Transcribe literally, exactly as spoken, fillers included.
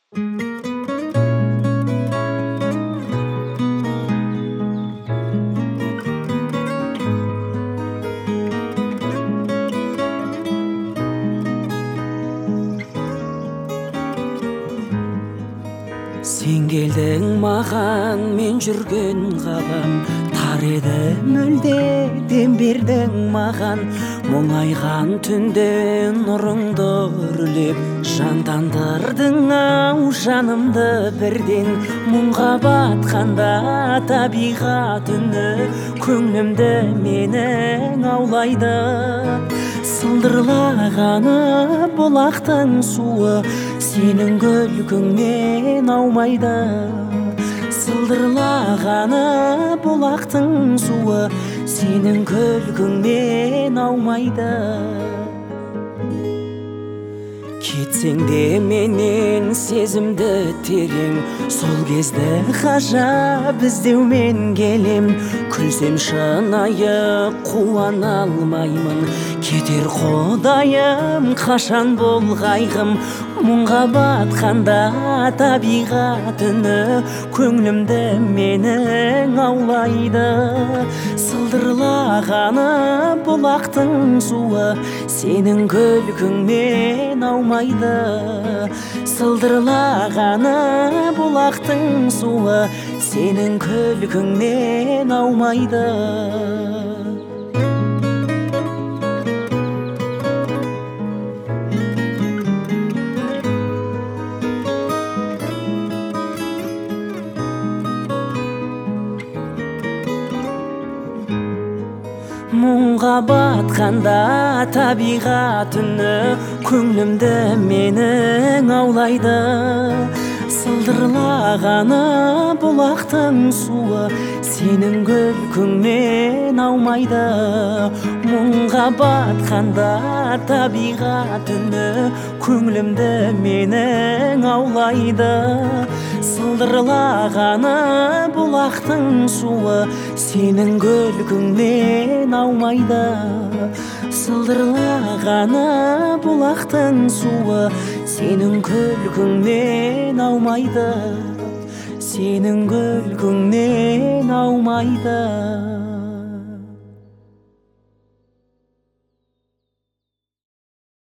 Сен келдің маған, мен жүрген ғалам тар еді, мүлде дем бердің маған. Мұңайған түнде нұрыңды үрлеп, жандандырдың ау жанымды бірден. Мұңға батқанда табиғат үні көңілімді менің аулайды. Сылдырлағаны бұлақтың суы сенің күлкіңмен аумайды. Сылдырлағаны бұлақтың суы сенің күлкіңмен аумайды. Кетсең де менен сезімді терең, сол кезді ғажап іздеумен келем. Күлсем шынайы қуана алмаймын, кетер құдайым қашан бұл қайғым. Мұңға батқанда табиғат үні көңілімді менің аулайды. Сылдырлағаны бұлақтың суы сенің күлкіңмен аумайды. Сылдырлағаны бұлақтың суы сенің күлкіңмен аумайды. Мұңға батқанда табиғат үні көңілімді менің аулайды. Сылдырлағаны бұлақтың суы сенің күлкіңмен аумайды. Мұңға батқанда табиғат үні көңілімді менің аулайды. Сылдырлағаны бұлақтың суы сенің күлкіңмен аумайды. Сылдырлағаны бұлақтың суы сенің күлкіңмен аумайды. Сенің күлкіңмен аумайды.